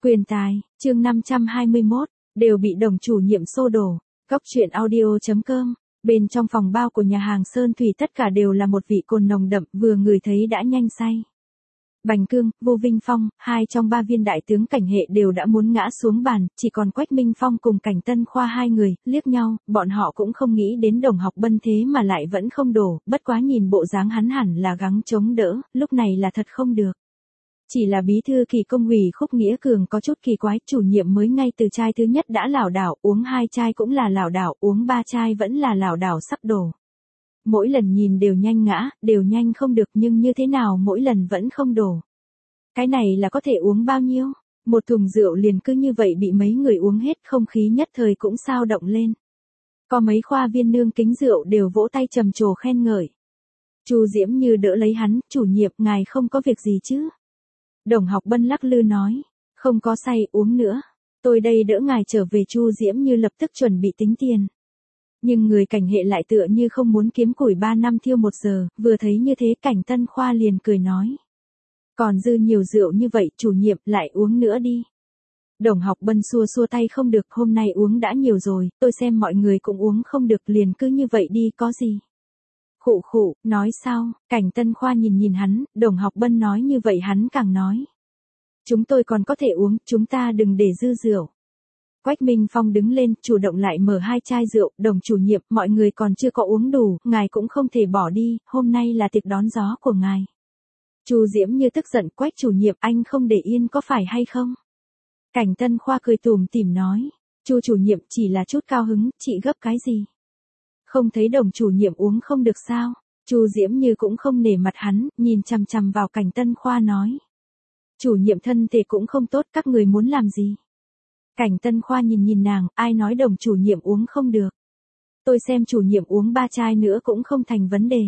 Quyền tài, chương 521, đều bị đồng chủ nhiệm xô đổ. Góc truyện audio.com. Bên trong phòng bao của nhà hàng Sơn Thủy tất cả đều là một vị cồn nồng đậm, vừa ngửi thấy đã nhanh say. Bành Cương, Vô Vinh Phong, hai trong ba viên đại tướng Cảnh Hệ đều đã muốn ngã xuống bàn, chỉ còn Quách Minh Phong cùng Cảnh Tân Khoa hai người, liếc nhau, bọn họ cũng không nghĩ đến Đồng Học Bân thế mà lại vẫn không đổ, bất quá nhìn bộ dáng hắn hẳn là gắng chống đỡ, lúc này là thật không được. Chỉ là bí thư kỳ công ủy Khúc Nghĩa Cường có chút kỳ quái, chủ nhiệm mới ngay từ chai thứ nhất đã lảo đảo, uống hai chai cũng là lảo đảo, uống ba chai vẫn là lảo đảo sắp đổ. Mỗi lần nhìn đều nhanh ngã, đều nhanh không được, nhưng như thế nào mỗi lần vẫn không đổ. Cái này là có thể uống bao nhiêu? Một thùng rượu liền cứ như vậy bị mấy người uống hết, không khí nhất thời cũng sao động lên. Có mấy khoa viên nương kính rượu đều vỗ tay trầm trồ khen ngợi. Chu Diễm Như đỡ lấy hắn, chủ nhiệm ngài không có việc gì chứ? Đồng Học Bân lắc lư nói, không có say, uống nữa. Tôi đây đỡ ngài trở về. Chu Diễm Như lập tức chuẩn bị tính tiền. Nhưng người Cảnh Hệ lại tựa như không muốn kiếm củi 3 năm thiêu 1 giờ, vừa thấy như thế Cảnh Tân Khoa liền cười nói. Còn dư nhiều rượu như vậy, chủ nhiệm lại uống nữa đi. Đồng Học Bân xua xua tay, không được, hôm nay uống đã nhiều rồi, tôi xem mọi người cũng uống không được, liền cứ như vậy đi, có gì. Khụ khụ, nói sao? Cảnh Tân Khoa nhìn nhìn hắn, Đồng Học Bân nói như vậy hắn càng nói. Chúng tôi còn có thể uống, chúng ta đừng để dư rượu. Quách Minh Phong đứng lên, chủ động lại mở 2 chai rượu, Đồng chủ nhiệm, mọi người còn chưa có uống đủ, ngài cũng không thể bỏ đi, hôm nay là tiệc đón gió của ngài. Chu Diễm Như tức giận, Quách chủ nhiệm, anh không để yên có phải hay không? Cảnh Tân Khoa cười tủm tỉm nói, Chu chủ nhiệm chỉ là chút cao hứng, chị gấp cái gì? Không thấy Đồng chủ nhiệm uống không được sao? Chu Diễm Như cũng không nể mặt hắn, nhìn chằm chằm vào Cảnh Tân Khoa nói. Chủ nhiệm thân thể cũng không tốt, các người muốn làm gì? Cảnh Tân Khoa nhìn nhìn nàng, ai nói Đồng chủ nhiệm uống không được? Tôi xem chủ nhiệm uống 3 chai nữa cũng không thành vấn đề.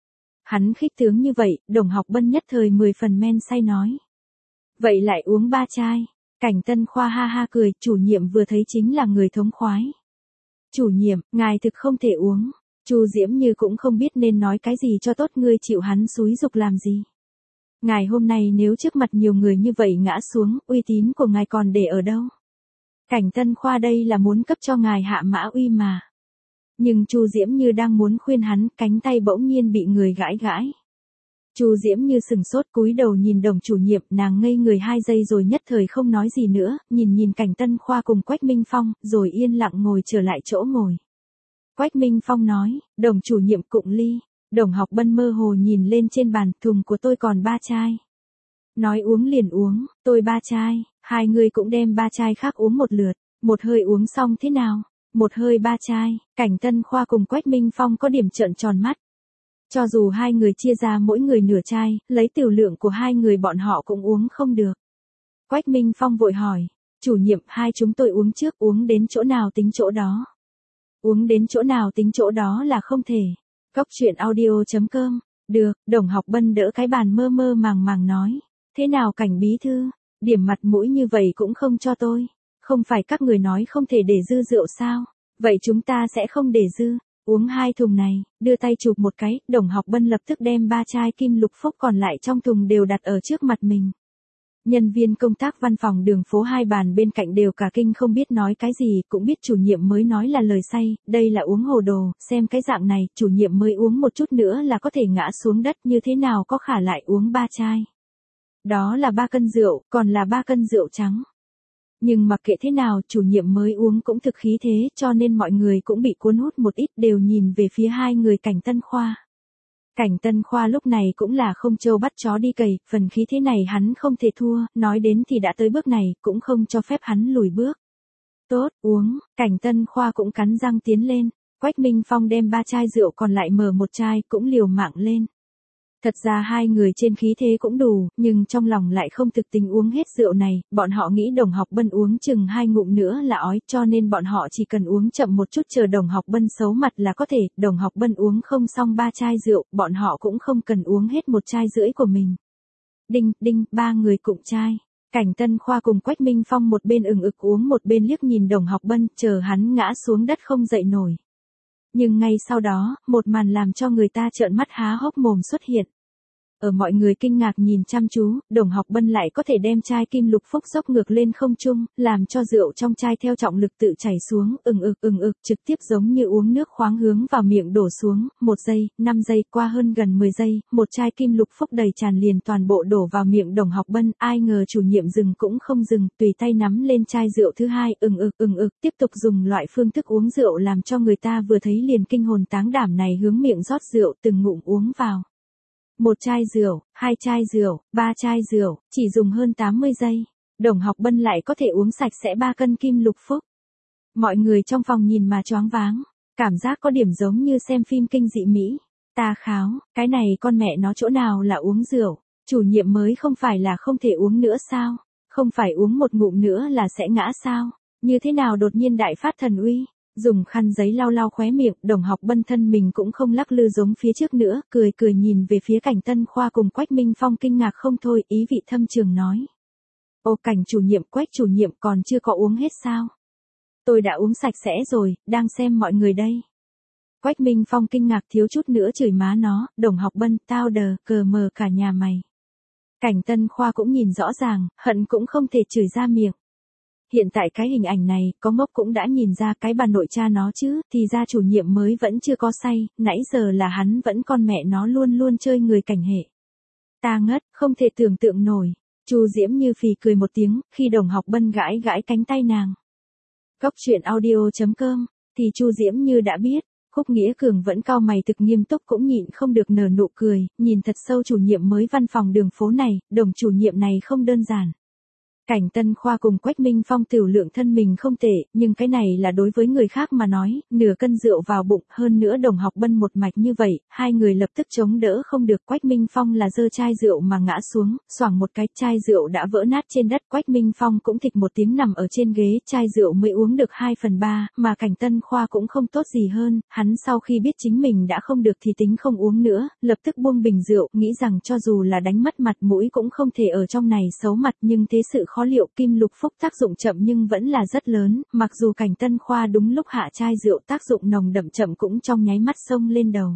Hắn khích tướng như vậy, Đồng Học Bân nhất thời 10 phần men say nói. Vậy lại uống 3 chai. Cảnh Tân Khoa ha ha cười, chủ nhiệm vừa thấy chính là người thống khoái. Chủ nhiệm, ngài thực không thể uống. Chu Diễm Như cũng không biết nên nói cái gì cho tốt, ngươi chịu hắn xúi giục làm gì. Ngài hôm nay nếu trước mặt nhiều người như vậy ngã xuống, uy tín của ngài còn để ở đâu? Cảnh Tân Khoa đây là muốn cấp cho ngài hạ mã uy mà. Nhưng Chu Diễm Như đang muốn khuyên hắn, cánh tay bỗng nhiên bị người gãi gãi. Chu Diễm Như sừng sốt, cúi đầu nhìn Đồng chủ nhiệm, nàng ngây người 2 giây rồi nhất thời không nói gì nữa, nhìn Cảnh Tân Khoa cùng Quách Minh Phong, rồi yên lặng ngồi trở lại chỗ ngồi. Quách Minh Phong nói, Đồng chủ nhiệm cụng ly. Đồng Học Bân mơ hồ nhìn lên trên bàn, thùng của tôi còn 3 chai. Nói uống liền uống, tôi 3 chai, hai người cũng đem 3 chai khác uống một lượt, một hơi uống xong thế nào? Một hơi 3 chai, Cảnh Tân Khoa cùng Quách Minh Phong có điểm trợn tròn mắt. Cho dù hai người chia ra mỗi người nửa chai, lấy tiểu lượng của hai người bọn họ cũng uống không được. Quách Minh Phong vội hỏi, chủ nhiệm, hai chúng tôi uống trước, uống đến chỗ nào tính chỗ đó. Uống đến chỗ nào tính chỗ đó là không thể. Góc truyện audio.com. Được, Đồng Học Bân đỡ cái bàn mơ mơ màng màng nói. Thế nào Cảnh bí thư, điểm mặt mũi như vậy cũng không cho tôi. Không phải các người nói không thể để dư rượu sao? Vậy chúng ta sẽ không để dư. Uống 2 thùng này, đưa tay chụp một cái, Đồng Học Bân lập tức đem 3 chai kim lục phúc còn lại trong thùng đều đặt ở trước mặt mình. Nhân viên công tác văn phòng đường phố hai bàn bên cạnh đều cả kinh không biết nói cái gì, cũng biết chủ nhiệm mới nói là lời say, đây là uống hồ đồ, xem cái dạng này, chủ nhiệm mới uống một chút nữa là có thể ngã xuống đất, như thế nào có khả lại uống 3 chai. Đó là 3 cân rượu, còn là 3 cân rượu trắng. Nhưng mặc kệ thế nào, chủ nhiệm mới uống cũng thực khí thế, cho nên mọi người cũng bị cuốn hút một ít, đều nhìn về phía hai người Cảnh Tân Khoa. Cảnh Tân Khoa lúc này cũng là không trâu bắt chó đi cày, phần khí thế này hắn không thể thua, nói đến thì đã tới bước này, cũng không cho phép hắn lùi bước. Tốt, uống, Cảnh Tân Khoa cũng cắn răng tiến lên, Quách Minh Phong đem 3 chai rượu còn lại mở 1 chai, cũng liều mạng lên. Thật ra hai người trên khí thế cũng đủ, nhưng trong lòng lại không thực tình uống hết rượu này, bọn họ nghĩ Đồng Học Bân uống chừng 2 ngụm nữa là ói, cho nên bọn họ chỉ cần uống chậm một chút chờ Đồng Học Bân xấu mặt là có thể, Đồng Học Bân uống không xong 3 chai rượu, bọn họ cũng không cần uống hết 1 chai rưỡi của mình. Đinh, đinh, 3 người cụng chai. Cảnh Tân Khoa cùng Quách Minh Phong một bên ừng ực uống một bên liếc nhìn Đồng Học Bân, chờ hắn ngã xuống đất không dậy nổi. Nhưng ngay sau đó, một màn làm cho người ta trợn mắt há hốc mồm xuất hiện. Ở mọi người kinh ngạc nhìn chăm chú, Đồng Học Bân lại có thể đem chai kim lục phúc dốc ngược lên không trung, làm cho rượu trong chai theo trọng lực tự chảy xuống, ừng ực, trực tiếp giống như uống nước khoáng hướng vào miệng đổ xuống, 1 giây, 5 giây, qua hơn gần 10 giây, một chai kim lục phúc đầy tràn liền toàn bộ đổ vào miệng Đồng Học Bân, ai ngờ chủ nhiệm dừng cũng không dừng, tùy tay nắm lên chai rượu thứ hai, ừng ực, tiếp tục dùng loại phương thức uống rượu làm cho người ta vừa thấy liền kinh hồn táng đảm này hướng miệng rót rượu từng ngụm uống vào. 1 chai rượu, 2 chai rượu, 3 chai rượu, chỉ dùng hơn 80 giây, Đồng Học Bân lại có thể uống sạch sẽ 3 cân kim lục phúc. Mọi người trong phòng nhìn mà choáng váng, cảm giác có điểm giống như xem phim kinh dị Mỹ. Ta kháo, cái này con mẹ nó chỗ nào là uống rượu, chủ nhiệm mới không phải là không thể uống nữa sao, không phải uống một ngụm nữa là sẽ ngã sao, như thế nào đột nhiên đại phát thần uy. Dùng khăn giấy lau lau khóe miệng, Đồng Học Bân thân mình cũng không lắc lư giống phía trước nữa, cười nhìn về phía Cảnh Tân Khoa cùng Quách Minh Phong kinh ngạc không thôi, ý vị thâm trường nói. Ô Cảnh chủ nhiệm, Quách chủ nhiệm còn chưa có uống hết sao? Tôi đã uống sạch sẽ rồi, đang xem mọi người đây. Quách Minh Phong kinh ngạc thiếu chút nữa chửi má nó, Đồng Học Bân, tao đờ, cờ mờ cả nhà mày. Cảnh Tân Khoa cũng nhìn rõ ràng, hận cũng không thể chửi ra miệng. Hiện tại cái hình ảnh này, có ngốc cũng đã nhìn ra cái bà nội cha nó chứ, thì ra chủ nhiệm mới vẫn chưa có say, nãy giờ là hắn vẫn con mẹ nó luôn luôn chơi người cảnh hệ. Ta ngất, không thể tưởng tượng nổi. Chu Diễm Như phì cười một tiếng, khi Đồng Học Bân gãi gãi cánh tay nàng. Góc truyện audio.com, thì Chu Diễm Như đã biết, Khúc Nghĩa Cường vẫn cau mày thực nghiêm túc cũng nhịn không được nở nụ cười, nhìn thật sâu chủ nhiệm mới văn phòng đường phố này, Đồng chủ nhiệm này không đơn giản. Cảnh Tân Khoa cùng Quách Minh Phong tiểu lượng thân mình không tệ, nhưng cái này là đối với người khác mà nói, nửa cân rượu vào bụng, hơn nữa Đồng Học Bân một mạch như vậy, hai người lập tức chống đỡ không được. Quách Minh Phong là giơ chai rượu mà ngã xuống, xoảng một cái, chai rượu đã vỡ nát trên đất. Quách Minh Phong cũng thịch một tiếng nằm ở trên ghế, chai rượu mới uống được 2/3, mà Cảnh Tân Khoa cũng không tốt gì hơn, hắn sau khi biết chính mình đã không được thì tính không uống nữa, lập tức buông bình rượu, nghĩ rằng cho dù là đánh mất mặt mũi cũng không thể ở trong này xấu mặt, nhưng thế sự khó liệu, kim lục phúc tác dụng chậm nhưng vẫn là rất lớn, mặc dù Cảnh Tân Khoa đúng lúc hạ chai rượu tác dụng nồng đậm chậm cũng trong nháy mắt xông lên đầu.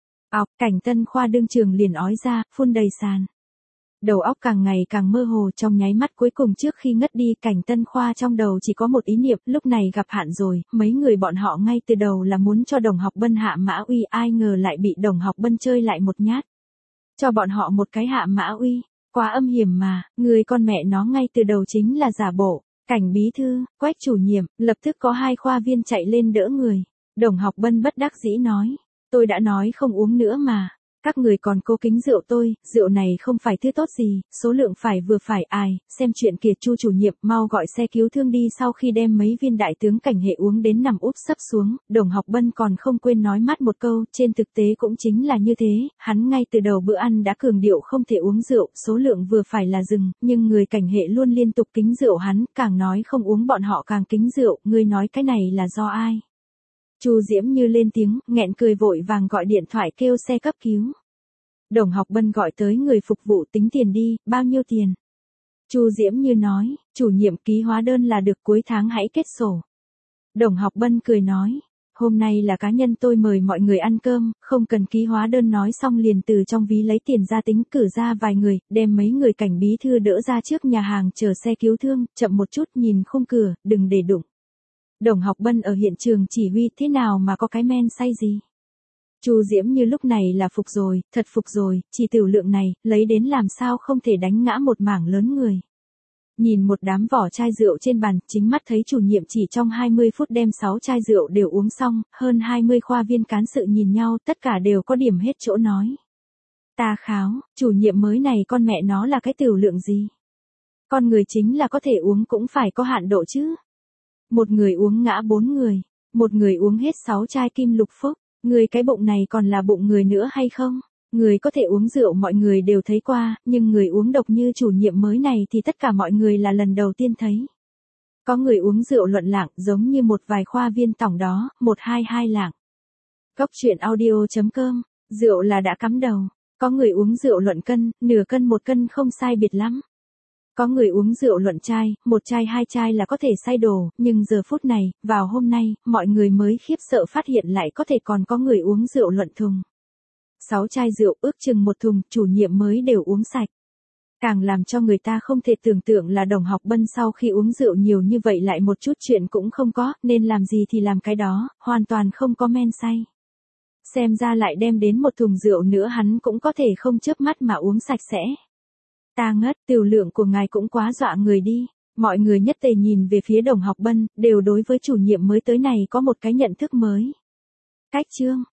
Cảnh Tân Khoa đương trường liền ói ra, phun đầy sàn. Đầu óc càng ngày càng mơ hồ, trong nháy mắt cuối cùng trước khi ngất đi, Cảnh Tân Khoa trong đầu chỉ có một ý niệm, lúc này gặp hạn rồi, mấy người bọn họ ngay từ đầu là muốn cho Đồng Học Bân hạ mã uy, ai ngờ lại bị Đồng Học Bân chơi lại một nhát. Cho bọn họ một cái hạ mã uy. Quá âm hiểm mà, người con mẹ nó ngay từ đầu chính là giả bộ. Cảnh bí thư, Quách chủ nhiệm, lập tức có 2 khoa viên chạy lên đỡ người. Đồng Học Bân bất đắc dĩ nói, tôi đã nói không uống nữa mà. Các người còn cố kính rượu tôi, rượu này không phải thứ tốt gì, số lượng phải vừa phải, ai, xem chuyện kìa. Chu chủ nhiệm mau gọi xe cứu thương đi. Sau khi đem mấy viên đại tướng cảnh hệ uống đến nằm úp sấp xuống, Đồng Học Bân còn không quên nói mát một câu, trên thực tế cũng chính là như thế, hắn ngay từ đầu bữa ăn đã cường điệu không thể uống rượu, số lượng vừa phải là dừng, nhưng người cảnh hệ luôn liên tục kính rượu hắn, càng nói không uống bọn họ càng kính rượu, ngươi nói cái này là do ai? Chu Diễm Như lên tiếng, nghẹn cười vội vàng gọi điện thoại kêu xe cấp cứu. Đồng Học Bân gọi tới người phục vụ, tính tiền đi, bao nhiêu tiền? Chu Diễm Như nói, chủ nhiệm ký hóa đơn là được, cuối tháng hãy kết sổ. Đồng Học Bân cười nói, hôm nay là cá nhân tôi mời mọi người ăn cơm, không cần ký hóa đơn. Nói xong liền từ trong ví lấy tiền ra tính, cử ra vài người, đem mấy người cảnh bí thư đỡ ra trước nhà hàng chờ xe cứu thương, chậm một chút nhìn khung cửa, đừng để đụng. Đồng Học Bân ở hiện trường chỉ huy, thế nào mà có cái men say gì. Chu Diễm Như lúc này là phục rồi, thật phục rồi, chỉ tiểu lượng này, lấy đến làm sao không thể đánh ngã một mảng lớn người. Nhìn một đám vỏ chai rượu trên bàn, chính mắt thấy chủ nhiệm chỉ trong 20 phút đem 6 chai rượu đều uống xong, hơn 20 khoa viên cán sự nhìn nhau, tất cả đều có điểm hết chỗ nói. Ta kháo, chủ nhiệm mới này con mẹ nó là cái tiểu lượng gì? Con người chính là có thể uống cũng phải có hạn độ chứ. Một người uống ngã 4 người, một người uống hết 6 chai kim lục phúc, người cái bụng này còn là bụng người nữa hay không? Người có thể uống rượu mọi người đều thấy qua, nhưng người uống độc như chủ nhiệm mới này thì tất cả mọi người là lần đầu tiên thấy. Có người uống rượu luận lạng, giống như một vài khoa viên tổng đó, 122 lạng. Góc truyện audio.com, rượu là đã cắm đầu. Có người uống rượu luận cân, nửa cân 1 cân không sai biệt lắm. Có người uống rượu luận chai, 1 chai 2 chai là có thể say đổ, nhưng giờ phút này, vào hôm nay, mọi người mới khiếp sợ phát hiện lại có thể còn có người uống rượu luận thùng. 6 chai rượu, ước chừng một thùng, chủ nhiệm mới đều uống sạch. Càng làm cho người ta không thể tưởng tượng là Đồng Học Bân sau khi uống rượu nhiều như vậy lại một chút chuyện cũng không có, nên làm gì thì làm cái đó, hoàn toàn không có men say. Xem ra lại đem đến một thùng rượu nữa hắn cũng có thể không chớp mắt mà uống sạch sẽ. Ta ngất, tiểu lượng của ngài cũng quá dọa người đi. Mọi người nhất tề nhìn về phía Đồng Học Bân, đều đối với chủ nhiệm mới tới này có một cái nhận thức mới. Cách chương